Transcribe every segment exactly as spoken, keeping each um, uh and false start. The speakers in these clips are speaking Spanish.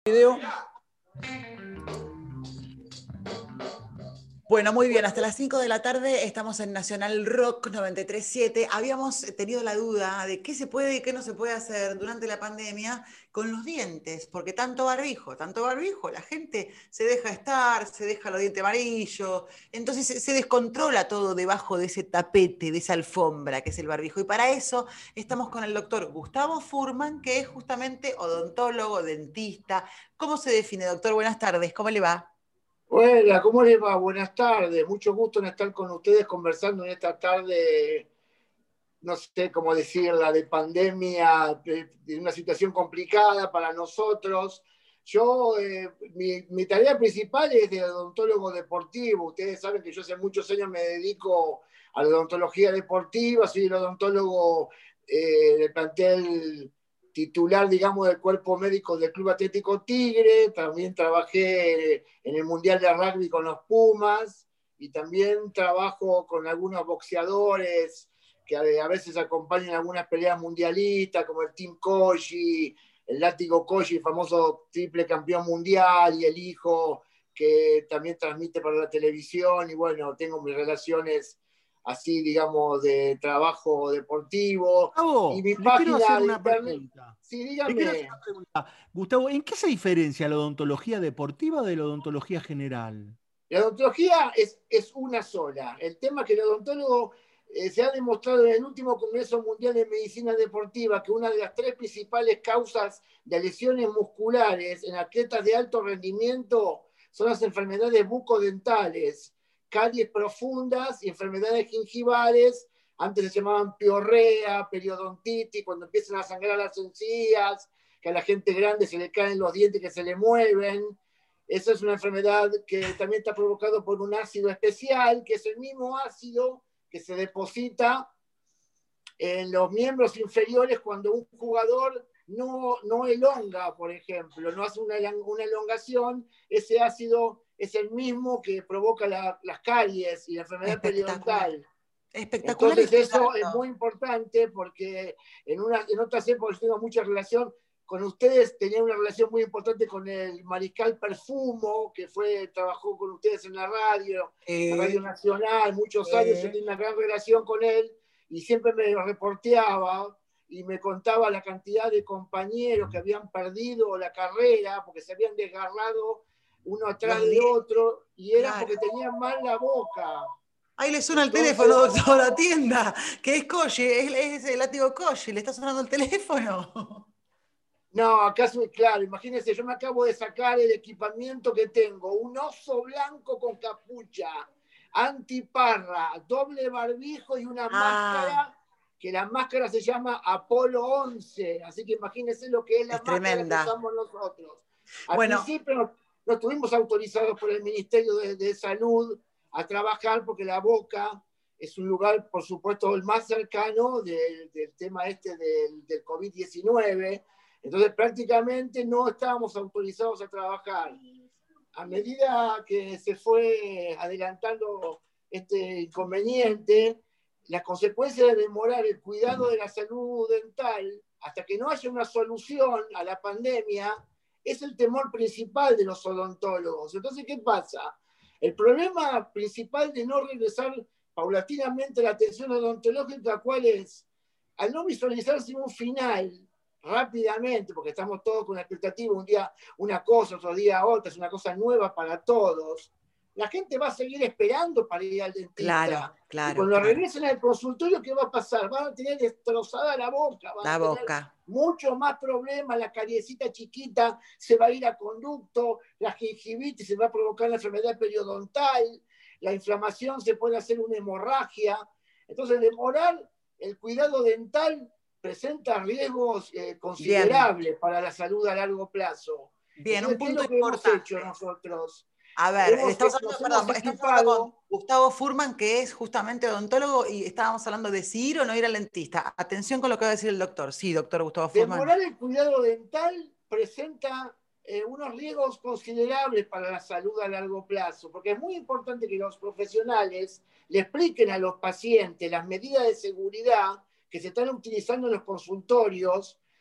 Video. Bueno, muy bien, hasta las cinco de la tarde estamos en Nacional Rock noventa y tres punto siete. Habíamos tenido la duda de qué se puede y qué no se puede hacer durante la pandemia con los dientes, porque tanto barbijo, tanto barbijo, la gente se deja estar, se deja los dientes amarillos, entonces se, se descontrola todo debajo de ese tapete, de esa alfombra que es el barbijo. Y para eso estamos con el doctor Gustavo Furman, que es justamente odontólogo, dentista. ¿Cómo se define, doctor? Buenas tardes, ¿cómo le va? Hola, ¿cómo les va? Buenas tardes. Mucho gusto en estar con ustedes conversando en esta tarde, no sé cómo decirla, de pandemia, de, de una situación complicada para nosotros. Yo, eh, mi, mi tarea principal es de odontólogo deportivo. Ustedes saben que yo hace muchos años me dedico a la odontología deportiva, soy el odontólogo eh, del plantel titular, digamos, del cuerpo médico del Club Atlético Tigre. También trabajé en el Mundial de Rugby con los Pumas y también trabajo con algunos boxeadores que a veces acompañan algunas peleas mundialistas, como el Team Koji, el Látigo Koji, el famoso triple campeón mundial, y el hijo que también transmite para la televisión. Y bueno, tengo mis relaciones así, digamos, de trabajo deportivo. Y Gustavo, mi le quiero hacer página de una internet, pregunta. sí, Le quiero hacer dígame. una pregunta. Gustavo, ¿en qué se diferencia la odontología deportiva de la odontología general? La odontología es, es una sola. El tema es que el odontólogo eh, se ha demostrado en el último Congreso Mundial de Medicina Deportiva que una de las tres principales causas de lesiones musculares en atletas de alto rendimiento son las enfermedades bucodentales, caries profundas y enfermedades gingivales. Antes se llamaban piorrea, periodontitis, cuando empiezan a sangrar las encías, que a la gente grande se le caen los dientes, que se le mueven. Esa es una enfermedad que también está provocada por un ácido especial, que es el mismo ácido que se deposita en los miembros inferiores cuando un jugador no, no elonga, por ejemplo, no hace una, una elongación. Ese ácido es el mismo que provoca la, las caries y la enfermedad Espectacular. periodontal. Espectacular Entonces este eso es dato. muy importante porque en, una, en otras épocas tengo mucha relación con ustedes, tenía una relación muy importante con el Mariscal Perfumo, que fue, trabajó con ustedes en la radio, en Eh, Radio Nacional, muchos años. Yo eh, tenía una gran relación con él y siempre me reporteaba y me contaba la cantidad de compañeros que habían perdido la carrera porque se habían desgarrado uno atrás los del diez, otro, y era claro. porque tenían mal la boca. Ahí le suena el teléfono, Entonces, doctor, a la tienda, que es Koji, es, es el látigo Koji, le está sonando el teléfono. no, acá soy claro. Imagínense, yo me acabo de sacar el equipamiento que tengo: un oso blanco con capucha, antiparra, doble barbijo y una Ah, máscara, que la máscara se llama Apolo once. Así que imagínense lo que es la es máscara que tremenda. usamos nosotros. Al Bueno, principio no, no estuvimos autorizados por el Ministerio de, de Salud a trabajar porque la boca es un lugar, por supuesto, el más cercano del, del tema este del, del COVID diecinueve. Entonces prácticamente no estábamos autorizados a trabajar. A medida que se fue adelantando este inconveniente, las consecuencias de demorar el cuidado de la salud dental hasta que no haya una solución a la pandemia es el temor principal de los odontólogos. Entonces, ¿qué pasa? El problema principal de no regresar paulatinamente la atención odontológica, ¿cuál es? Al no visualizarse un final rápidamente, porque estamos todos con la expectativa, un día una cosa, otro día otra, es una cosa nueva para todos, la gente va a seguir esperando para ir al claro, dentista. Y claro, cuando claro. regresen al consultorio, ¿qué va a pasar? Van a tener destrozada la boca, van La a tener boca. mucho más problemas. La cariecita chiquita se va a ir a conducto, la gingivitis se va a provocar la enfermedad periodontal, la inflamación se puede hacer una hemorragia. Entonces, demorar el cuidado dental presenta riesgos eh, Bien, considerables para la salud a largo plazo. bien, un Entonces, ¿qué es punto lo que hemos importante. hecho nosotros? A ver, Hemos, estamos nos hablando, hemos perdón, estamos hablando con equipado. Gustavo Furman, que es justamente odontólogo, y estábamos hablando de si ir o no ir al dentista. Atención con lo que va a decir el doctor. Sí, doctor Gustavo Furman. Demorar el cuidado dental presenta eh, unos riesgos considerables para la salud a largo plazo, porque es muy importante que los profesionales le expliquen a los pacientes las medidas de seguridad que se están utilizando en los consultorios,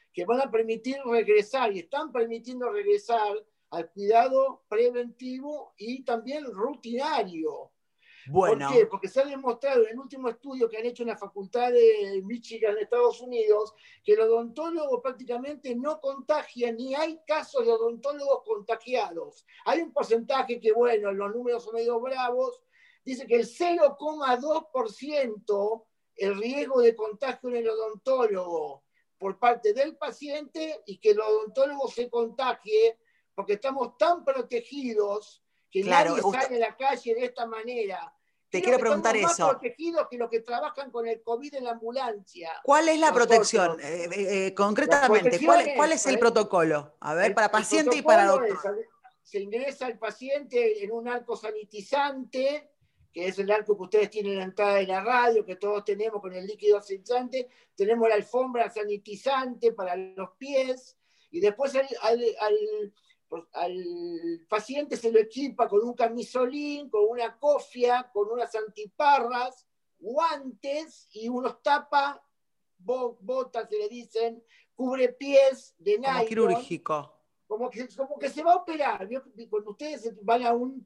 que van a permitir regresar y están permitiendo regresar al cuidado preventivo y también rutinario. Bueno. ¿Por qué? Porque se ha demostrado en el último estudio que han hecho en la Facultad de Michigan, en Estados Unidos, que el odontólogo prácticamente no contagia, ni hay casos de odontólogos contagiados. Hay un porcentaje que, bueno, los números son medio bravos, dice que el cero coma dos por ciento el riesgo de contagio en el odontólogo por parte del paciente y que el odontólogo se contagie, porque estamos tan protegidos que claro, nadie usted... sale a la calle de esta manera. Te Creo quiero que preguntar estamos eso. más protegidos que los que trabajan con el COVID en la ambulancia. ¿Cuál es la Nosotros. protección? Eh, eh, concretamente, ¿cuál, es, ¿cuál es el protocolo? A ver, el, para paciente el y para doctor. Es, se ingresa el paciente en un arco sanitizante, que es el arco que ustedes tienen en la entrada de la radio, que todos tenemos con el líquido asfixiante. Tenemos la alfombra sanitizante para los pies, y después al, al, al Pues al paciente se lo equipa con un camisolín, con una cofia, con unas antiparras, guantes y unos tapa, botas se le dicen, cubre pies de nylon. Como quirúrgico. Como que, como que se va a operar. Cuando ustedes van a un,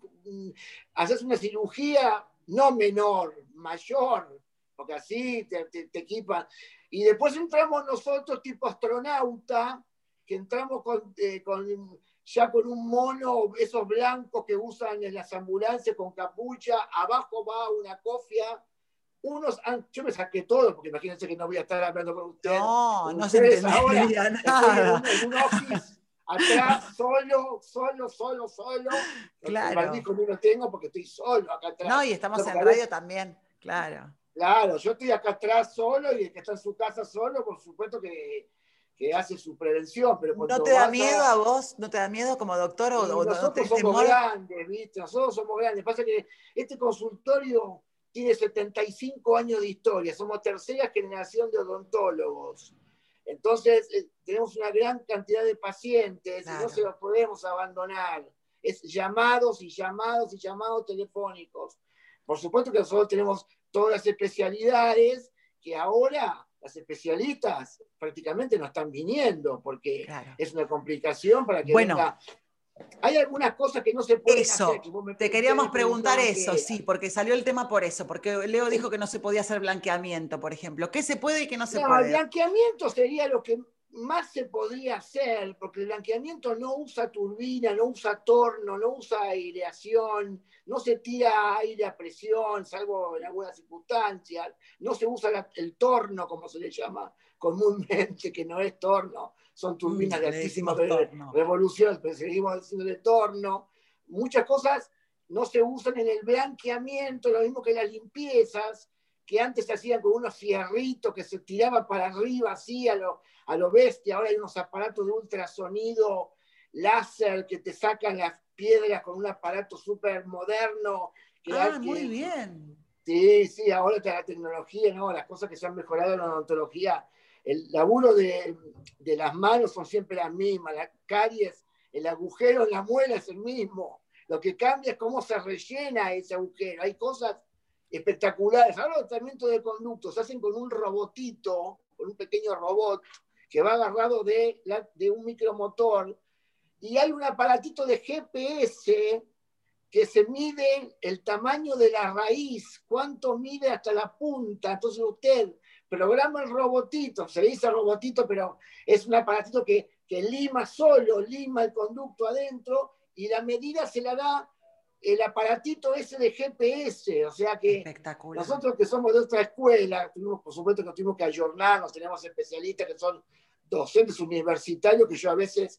a hacer una cirugía, no menor, mayor, porque así te, te, te equipan. Y después entramos nosotros, tipo astronauta, que entramos con... Eh, con ya con un mono, esos blancos que usan en las ambulancias con capucha, abajo va una cofia, unos, yo me saqué todo, porque imagínense que no voy a estar hablando con ustedes. No, con no ustedes se entendería ahora, nada. Estoy en un, en un office, atrás, solo, solo, solo, solo. Claro. El barbijo no lo tengo porque estoy solo acá atrás. No, y estamos no, en radio veces, también, claro. Claro, yo estoy acá atrás solo y el que está en su casa solo, por supuesto que... que hace su prevención, pero ¿No te da miedo a... a vos? ¿No te da miedo como doctor? O, o nosotros no somos grandes, ¿viste? Nosotros somos grandes. Pasa que este consultorio tiene setenta y cinco años de historia, somos tercera generación de odontólogos. Entonces, eh, tenemos una gran cantidad de pacientes claro. y no se los podemos abandonar. Es llamados y llamados y llamados telefónicos. Por supuesto que nosotros tenemos todas las especialidades que ahora... las especialistas prácticamente no están viniendo porque claro. es una complicación para que bueno, venga. Hay algunas cosas que no se pueden eso, hacer. Que vos me te queríamos preguntar eso, sí, porque salió el tema por eso, porque Leo dijo que no se podía hacer blanqueamiento, por ejemplo. ¿Qué se puede y qué no se no, puede? El blanqueamiento sería lo que más se podría hacer, porque el blanqueamiento no usa turbina, no usa torno, no usa aireación, no se tira aire a presión, salvo en algunas circunstancias, no se usa la, el torno, como se le llama comúnmente, que no es torno, son turbinas mm, de altísima revolución, pero seguimos diciéndole torno. Muchas cosas no se usan en el blanqueamiento, lo mismo que las limpiezas, que antes se hacían con unos fierritos que se tiraban para arriba así a lo, a lo bestia. Ahora hay unos aparatos de ultrasonido láser que te sacan las piedras con un aparato súper moderno. Que ah, hay, muy que, bien. Sí, sí, ahora está la tecnología, ¿no? Las cosas que se han mejorado en la odontología. El laburo de, de las manos son siempre las mismas. Las caries, el agujero en la muela es el mismo. Lo que cambia es cómo se rellena ese agujero. Hay cosas espectaculares. Ahora los tratamientos de conductos se hacen con un robotito, con un pequeño robot que va agarrado de, la, de un micromotor, y hay un aparatito de G P S que se mide el tamaño de la raíz, cuánto mide hasta la punta. Entonces usted programa el robotito, se le dice robotito, pero es un aparatito que, que lima solo, lima el conducto adentro, y la medida se la da el aparatito ese de G P S, o sea que nosotros que somos de otra escuela, tuvimos, por supuesto que tuvimos que ayornarnos, tenemos especialistas que son docentes universitarios, que yo a veces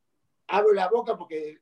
abro la boca porque,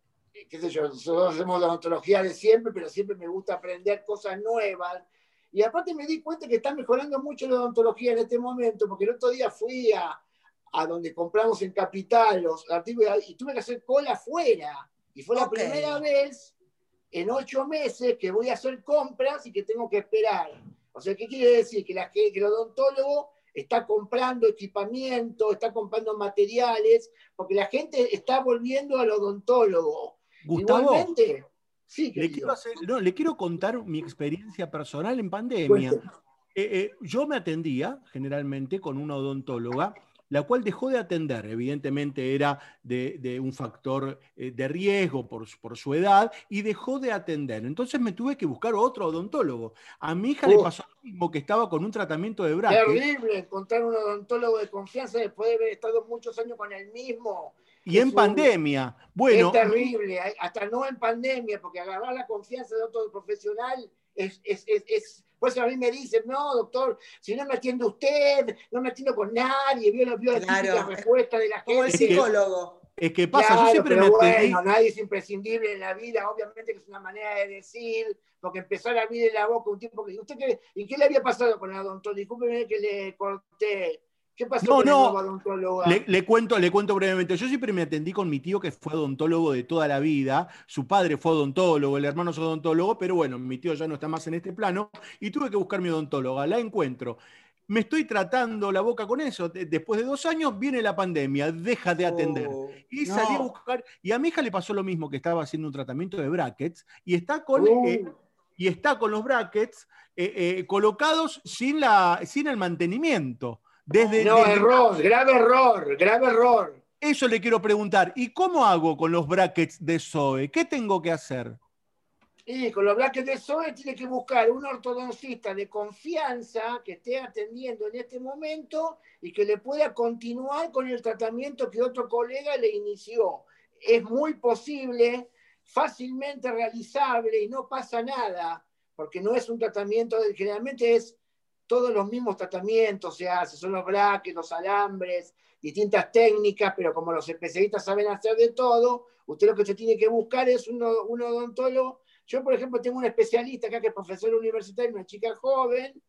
qué sé yo, nosotros hacemos la odontología de siempre, pero siempre me gusta aprender cosas nuevas, y aparte me di cuenta que está mejorando mucho la odontología en este momento, porque el otro día fui a, a donde compramos en Capital los artículos, y tuve que hacer cola afuera, y fue la okay. primera vez en ocho meses que voy a hacer compras y que tengo que esperar. O sea, ¿qué quiere decir? Que, la, que el odontólogo está comprando equipamiento, está comprando materiales, porque la gente está volviendo al odontólogo. Gustavo, igualmente, sí, le quiero, hacer, no, le quiero contar mi experiencia personal en pandemia. Eh, eh, yo me atendía generalmente con una odontóloga la cual dejó de atender. Evidentemente era de, de un factor eh, de riesgo por, por su edad y dejó de atender. Entonces me tuve que buscar otro odontólogo. A mi hija le Uf, pasó lo mismo, que estaba con un tratamiento de brackets. terrible encontrar un odontólogo de confianza después de haber estado muchos años con el mismo. Y Es en un, pandemia, es bueno, mi- terrible, hasta no en pandemia, porque agarrar la confianza de otro profesional es, es, es, es... Por eso a mí me dicen, no, doctor, si no me atiende usted, no me atiendo con nadie, vio, vio la típica Claro, es respuesta de la como el es gente. que, psicólogo. es que pasa, yo Claro, siempre me pero bueno, atendí. nadie es imprescindible en la vida, obviamente que es una manera de decir, porque empezó a abrir la boca un tiempo que... ¿Usted qué, ¿Y qué le había pasado con el odontólogo? Discúlpeme que le corté. ¿Qué pasó No, con la nueva no, le, odontóloga? le cuento, le cuento brevemente. Yo siempre me atendí con mi tío, que fue odontólogo de toda la vida. Su padre fue odontólogo, el hermano es odontólogo, pero bueno, mi tío ya no está más en este plano y tuve que buscar mi odontóloga. La encuentro. Me estoy tratando la boca con eso. De- Después de dos años viene la pandemia, deja de atender. Oh, Y salí a no. buscar, y a mi hija le pasó lo mismo, que estaba haciendo un tratamiento de brackets y está con, eh, Uh, y está con los brackets eh, eh, colocados sin, la, sin el mantenimiento. Desde, no, desde error, grave error, grave error. eso le quiero preguntar. ¿Y cómo hago con los brackets de Zoe? ¿Qué tengo que hacer? Y con los brackets de Zoe tiene que buscar un ortodoncista de confianza que esté atendiendo en este momento y que le pueda continuar con el tratamiento que otro colega le inició. Es muy posible, fácilmente realizable y no pasa nada, porque no es un tratamiento, generalmente es todos los mismos tratamientos se hacen, son los brackets, los alambres, distintas técnicas, pero como los especialistas saben hacer de todo, usted lo que se tiene que buscar es un, un odontólogo. Yo, por ejemplo, tengo un especialista acá que es profesor universitario, una chica joven,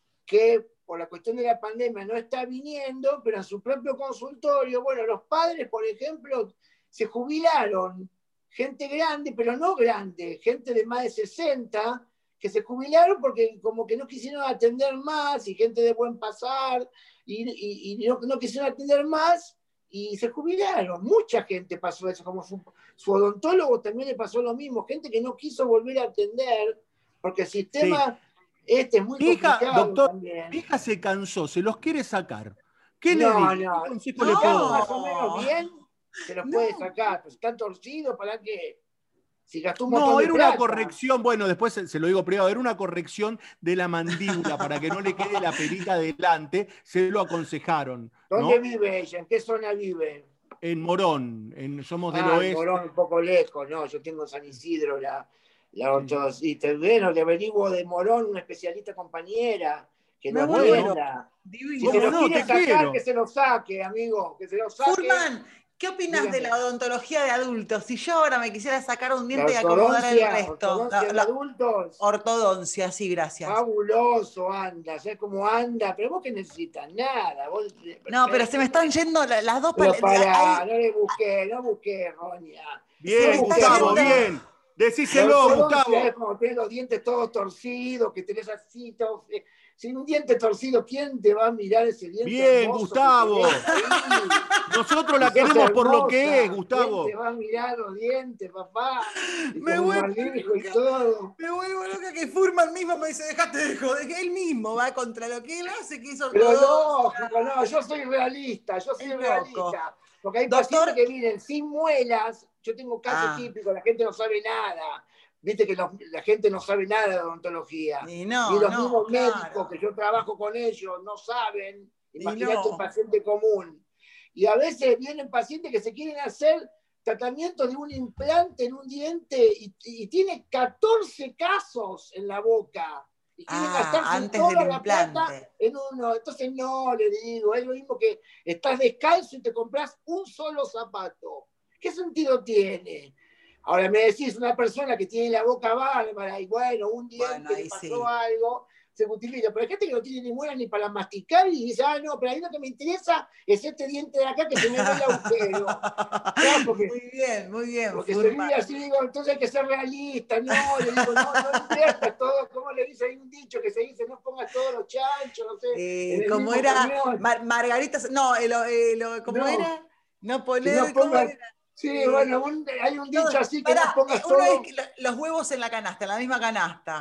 que por la cuestión de la pandemia no está viniendo, pero en su propio consultorio, bueno, los padres, por ejemplo, se jubilaron, gente grande, pero no grande, gente de más de sesenta, que se jubilaron porque como que no quisieron atender más, y gente de buen pasar, y, y, y no, no quisieron atender más, y se jubilaron. Mucha gente pasó eso, como su, su odontólogo también le pasó lo mismo, gente que no quiso volver a atender, porque el Sí. sistema este es muy Mi hija, complicado doctor, también. mi hija se cansó, se los quiere sacar. ¿Qué le No, digo? ¿Qué no, consejo si le están puedo más dar? o menos No. bien, se los puede No. sacar, pero si están torcidos, ¿para qué? Si gastó un montón No, de era una plata. corrección, bueno, después se, se lo digo privado, era una corrección de la mandíbula para que no le quede la perita delante, se lo aconsejaron, ¿Dónde ¿no? vive ella? ¿En qué zona vive? En Morón, en, somos del Ah, en Morón, oeste. un poco lejos, no, yo tengo en San Isidro la, la Sí. ortodoncista. Bueno, le averiguo de Morón una especialista compañera que lo Me vuelvo Bueno, atienda. Si se divina. ¿cómo lo no? quiere Te sacar, que quiero. se lo saque, amigo, que se lo saque. Furman, ¿qué opinas de Dígame. la odontología de adultos? Si yo ahora me quisiera sacar un La diente y acomodar el ortodoncia, resto. La, ortodoncia de la adultos, ortodoncia, sí, gracias. fabuloso anda, ¿sabes cómo anda? Pero vos que necesitas nada, vos, No, pero se me están yendo la- las dos pero paletas. para, no le busqué, no busqué, Roña. Se No me Bien, está busqué, Gustavo, yendo. Roña. bien. La Decíselo, ortodoncia es Gustavo. como tener los dientes todos torcidos, que tenés así, todo, eh, sin un diente torcido, ¿quién te va a mirar ese diente Bien, hermoso que tenés Gustavo. ahí? Nosotros Si la sos queremos por lo que es, hermosa, ¿quién te Gustavo. va a mirar los dientes, papá? Y Me con un vuelvo barbijo y loca. todo. Me vuelvo loca que Furman mismo me dice, dejate de joder, que él mismo va contra lo que él hace, que es Pero ortodoncia. lógico, no, yo soy realista, yo soy Es loco. realista. Porque hay pacientes Doctor, que vienen sin muelas, yo tengo casos ah, típicos, la gente no sabe nada. Viste que los- la gente no sabe nada de odontología. y Ni no, los no, mismos médicos claro. que yo trabajo con ellos no saben. Y Imagínate un no. paciente común. Y a veces vienen pacientes que se quieren hacer tratamiento de un implante en un diente y, y tiene catorce casos en la boca. Y quieren Ah, gastarse antes del toda la plata implante. en uno. Entonces no, le digo, es lo mismo que estás descalzo y te compras un solo zapato. ¿Qué sentido tiene? Ahora me decís una persona que tiene la boca bárbara y bueno, un Bueno, diente le ahí pasó sí. algo, se utiliza. Pero hay gente que no tiene ni muelas ni para masticar y dice, ah, no, pero ahí lo que me interesa es este diente de acá que se me ve el agujero. Claro, porque, Muy bien, muy bien, porque se Furman. vive así, digo, entonces hay que ser realista. No, le digo, no, no inviertas todo, como le dice, hay un dicho que se dice, no pongas todos los chanchos, no sé, en Eh, el ¿cómo mismo era? camión. Mar- Margarita, no, eh, lo- eh, lo- ¿cómo No, era? No que no poner, ¿cómo pongas, era? sí, Eh, bueno, un- hay un dicho todo- así que no pará, eh, pongas uno es todo. que lo- los huevos en la canasta, en la misma canasta.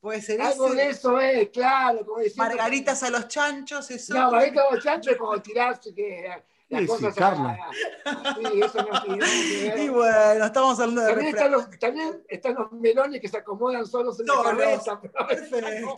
Puede ser Algo ese. de eso es, claro. Como diciendo, Margaritas a los chanchos, eso. no, margaritas a los chanchos es como tirarse que las Sí, cosas sí, Carla. a, a, sí, eso no tiene nada que ver. Y bueno, estamos hablando de También están, refranes. los, también están los melones que se acomodan solos en la Solos. cabeza. Perfecto.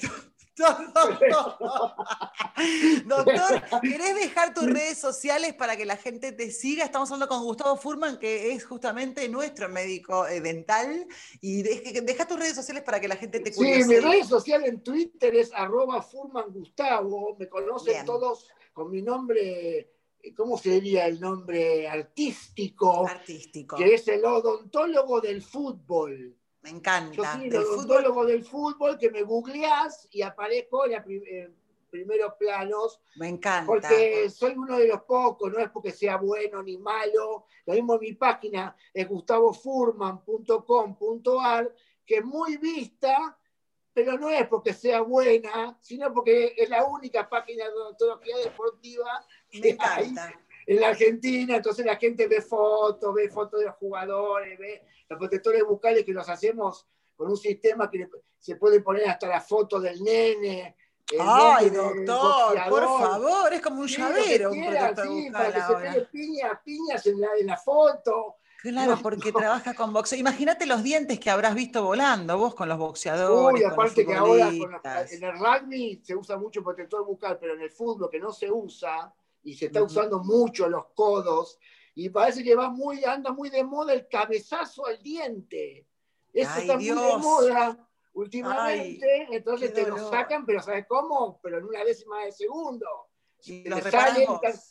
Doctor, ¿querés dejar tus redes sociales para que la gente te siga? Estamos hablando con Gustavo Furman, que es justamente nuestro médico eh, dental. Y de, deja tus redes sociales para que la gente te Sí, mi curiosee. red social en Twitter es arroba Furman Gustavo. Me conocen Bien. todos con mi nombre, ¿cómo sería el nombre artístico? Artístico. Que es el odontólogo del fútbol. Me encanta. Yo soy el Del odontólogo fútbol. del fútbol, que me googleás y aparezco en, la prim en primeros planos. Me encanta. Porque soy uno de los pocos, no es porque sea bueno ni malo. Lo mismo en mi página es gustavo furman punto com punto ar, que es muy vista, pero no es porque sea buena, sino porque es la única página de odontología deportiva que hay en la Argentina. Entonces la gente ve fotos, ve fotos de los jugadores, ve los protectores bucales que los hacemos con un sistema que se puede poner hasta la foto del nene. Ay, doctor, por favor, es como un sí, llavero, que un quiera, protector sí, bucal para que ahora. se pegue piñas, piñas en la, en la foto. Claro, no, porque no. trabaja con boxeo. Imagínate los dientes que habrás visto volando vos con los boxeadores, Uy, con los aparte que ahora con los, futbolistas. en el rugby se usa mucho protector bucal, pero en el fútbol que no se usa, y se está Uh-huh. usando mucho los codos, y parece que va muy, anda muy de moda el cabezazo al diente. Eso Ay, está Dios. muy de moda últimamente. Ay, entonces te dolor. lo sacan, pero ¿sabes cómo? Pero en una décima de segundo. ¿Y te los reparás salen, vos?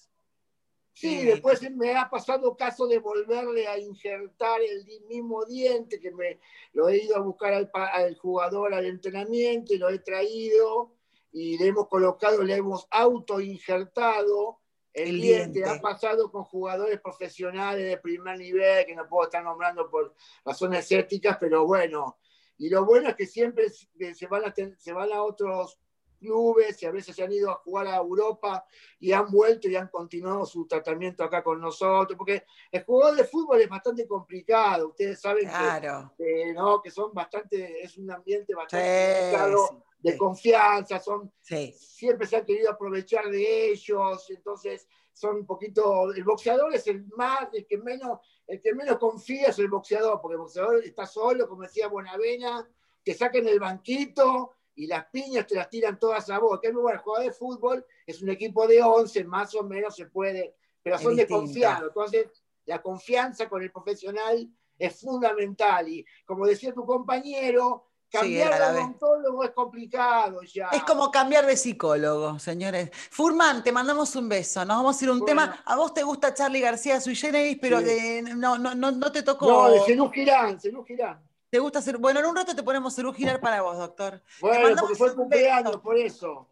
Sí, sí, después me ha pasado caso de volverle a injertar el mismo diente, que me lo he ido a buscar al, al jugador al entrenamiento y lo he traído y le hemos colocado, le hemos autoinjertado el, el diente. diente. Ha pasado con jugadores profesionales de primer nivel, que no puedo estar nombrando por razones éticas, pero bueno. Y lo bueno es que siempre se van a, se van a otros clubes y a veces se han ido a jugar a Europa y han vuelto y han continuado su tratamiento acá con nosotros, porque el jugador de fútbol es bastante complicado, ustedes saben claro. que, que, ¿no? que son bastante, es un ambiente bastante sí, complicado, sí, de sí. confianza, son, sí. siempre se han querido aprovechar de ellos, entonces son un poquito, el boxeador es el más, el que menos, el que menos confía es el boxeador, porque el boxeador está solo, como decía Bonavena, te saquen el banquito y las piñas te las tiran todas a vos. Que es muy bueno, el jugador de fútbol es un equipo de once, más o menos se puede, pero son desconfiados. Entonces, la confianza con el profesional es fundamental. Y como decía tu compañero, cambiar sí, de odontólogo es complicado ya. Es como cambiar de psicólogo, señores. Furman, te mandamos un beso. Nos vamos a ir a un bueno. tema. A vos te gusta Charly García Sui Generis, pero sí. eh, no, no, no, no te tocó. No, de Zenú Girán, Zenú Girán. ¿Te gusta hacer? Bueno, en un rato te ponemos Zenú Girán para vos, doctor. Bueno, porque fue el cumpleaños, por eso.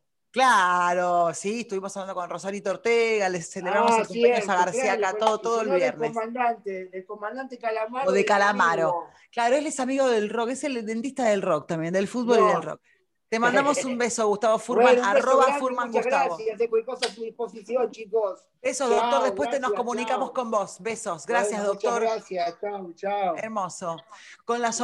Claro, sí, estuvimos hablando con Rosarito Ortega, les celebramos ah, el cumpleaños cierto, a García claro, acá todo, todo el viernes. El comandante, el comandante Calamaro. O de Calamaro. Claro, él es amigo del rock, es el dentista del rock también, del fútbol no. y del rock. Te mandamos un beso, Gustavo Furman, bueno, arroba grande, Furman muchas Gustavo. Gracias, de cualquier cosa a su disposición, chicos. Besos, chao, doctor, después gracias, te nos comunicamos chao. con vos. Besos, gracias, bueno, doctor. Muchas gracias, chao, chao. Hermoso. Con la